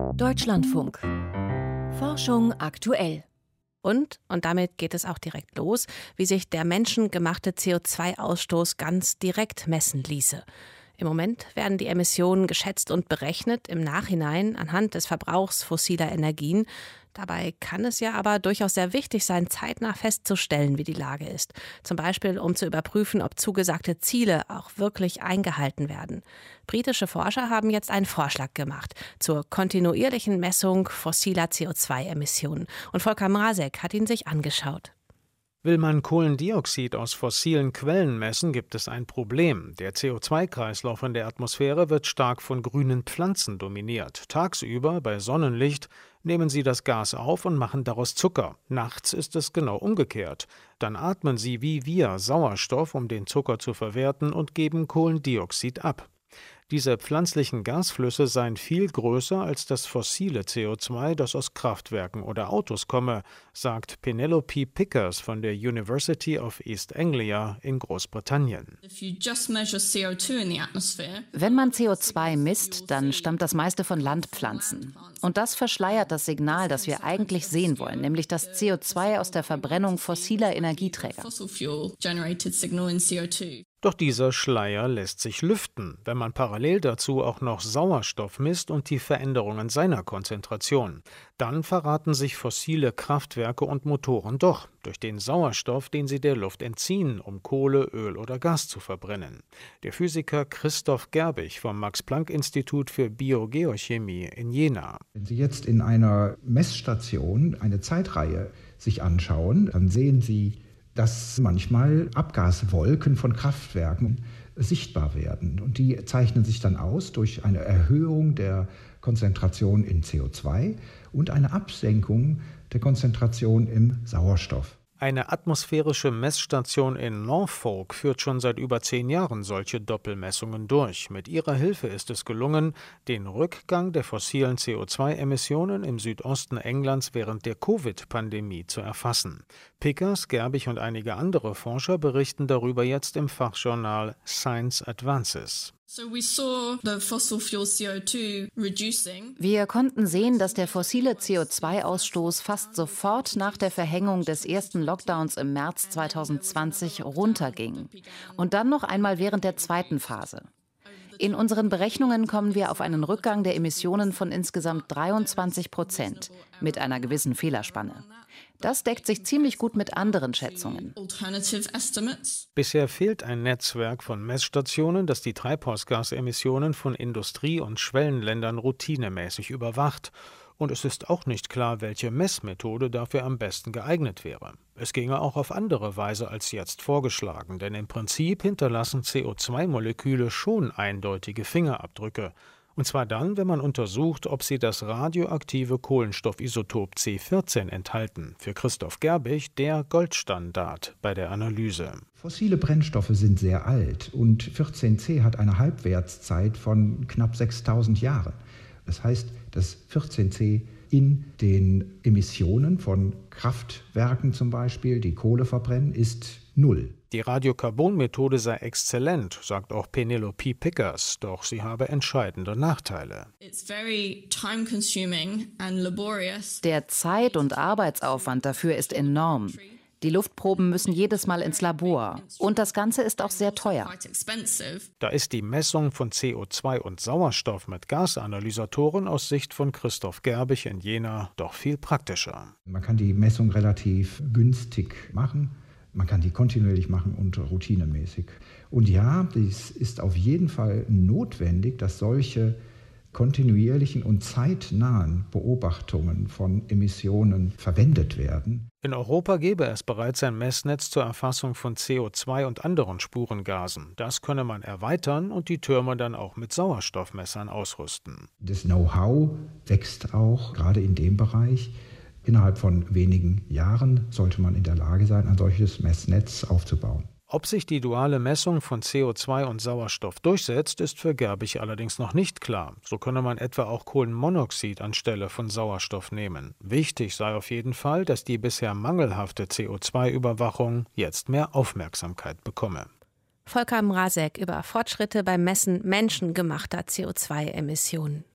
Deutschlandfunk. Forschung aktuell. Und damit geht es auch direkt los, wie sich der menschengemachte CO2-Ausstoß ganz direkt messen ließe. Im Moment werden die Emissionen geschätzt und berechnet im Nachhinein anhand des Verbrauchs fossiler Energien. Dabei kann es ja aber durchaus sehr wichtig sein, zeitnah festzustellen, wie die Lage ist. Zum Beispiel, um zu überprüfen, ob zugesagte Ziele auch wirklich eingehalten werden. Britische Forscher haben jetzt einen Vorschlag gemacht zur kontinuierlichen Messung fossiler CO2-Emissionen. Und Volker Mrazek hat ihn sich angeschaut. Will man Kohlendioxid aus fossilen Quellen messen, gibt es ein Problem. Der CO2-Kreislauf in der Atmosphäre wird stark von grünen Pflanzen dominiert. Tagsüber, bei Sonnenlicht, nehmen sie das Gas auf und machen daraus Zucker. Nachts ist es genau umgekehrt. Dann atmen sie wie wir Sauerstoff, um den Zucker zu verwerten, und geben Kohlendioxid ab. Diese pflanzlichen Gasflüsse seien viel größer als das fossile CO2, das aus Kraftwerken oder Autos komme, sagt Penelope Pickers von der University of East Anglia in Großbritannien. Wenn man CO2 misst, dann stammt das meiste von Landpflanzen. Und das verschleiert das Signal, das wir eigentlich sehen wollen, nämlich das CO2 aus der Verbrennung fossiler Energieträger. Doch dieser Schleier lässt sich lüften, wenn man parallel dazu auch noch Sauerstoff misst und die Veränderungen seiner Konzentration. Dann verraten sich fossile Kraftwerke und Motoren doch durch den Sauerstoff, den sie der Luft entziehen, um Kohle, Öl oder Gas zu verbrennen. Der Physiker Christoph Gerbig vom Max-Planck-Institut für Biogeochemie in Jena. Wenn Sie jetzt in einer Messstation eine Zeitreihe sich anschauen, dann sehen Sie, dass manchmal Abgaswolken von Kraftwerken sichtbar werden. Und die zeichnen sich dann aus durch eine Erhöhung der Konzentration in CO2 und eine Absenkung der Konzentration im Sauerstoff. Eine atmosphärische Messstation in Norfolk führt schon seit über 10 Jahren solche Doppelmessungen durch. Mit ihrer Hilfe ist es gelungen, den Rückgang der fossilen CO2-Emissionen im Südosten Englands während der Covid-Pandemie zu erfassen. Pickers, Gerbig und einige andere Forscher berichten darüber jetzt im Fachjournal Science Advances. Wir konnten sehen, dass der fossile CO2-Ausstoß fast sofort nach der Verhängung des ersten Lockdowns im März 2020 runterging und dann noch einmal während der zweiten Phase. In unseren Berechnungen kommen wir auf einen Rückgang der Emissionen von insgesamt 23% mit einer gewissen Fehlerspanne. Das deckt sich ziemlich gut mit anderen Schätzungen. Bisher fehlt ein Netzwerk von Messstationen, das die Treibhausgasemissionen von Industrie- und Schwellenländern routinemäßig überwacht. Und es ist auch nicht klar, welche Messmethode dafür am besten geeignet wäre. Es ginge auch auf andere Weise als jetzt vorgeschlagen, denn im Prinzip hinterlassen CO2-Moleküle schon eindeutige Fingerabdrücke. Und zwar dann, wenn man untersucht, ob sie das radioaktive Kohlenstoffisotop C14 enthalten. Für Christoph Gerbig der Goldstandard bei der Analyse. Fossile Brennstoffe sind sehr alt und 14C hat eine Halbwertszeit von knapp 6000 Jahren. Das heißt, dass 14C in den Emissionen von Kraftwerken zum Beispiel, die Kohle verbrennen, ist 0. Die Radiokarbonmethode sei exzellent, sagt auch Penelope Pickers, doch sie habe entscheidende Nachteile. Der Zeit- und Arbeitsaufwand dafür ist enorm. Die Luftproben müssen jedes Mal ins Labor. Und das Ganze ist auch sehr teuer. Da ist die Messung von CO2 und Sauerstoff mit Gasanalysatoren aus Sicht von Christoph Gerbig in Jena doch viel praktischer. Man kann die Messung relativ günstig machen. Man kann die kontinuierlich machen und routinemäßig. Und ja, es ist auf jeden Fall notwendig, dass solche kontinuierlichen und zeitnahen Beobachtungen von Emissionen verwendet werden. In Europa gäbe es bereits ein Messnetz zur Erfassung von CO2 und anderen Spurengasen. Das könne man erweitern und die Türme dann auch mit Sauerstoffmessern ausrüsten. Das Know-how wächst auch, gerade in dem Bereich. Innerhalb von wenigen Jahren sollte man in der Lage sein, ein solches Messnetz aufzubauen. Ob sich die duale Messung von CO2 und Sauerstoff durchsetzt, ist für Gerbig allerdings noch nicht klar. So könne man etwa auch Kohlenmonoxid anstelle von Sauerstoff nehmen. Wichtig sei auf jeden Fall, dass die bisher mangelhafte CO2-Überwachung jetzt mehr Aufmerksamkeit bekomme. Volker Mrazek über Fortschritte beim Messen menschengemachter CO2-Emissionen.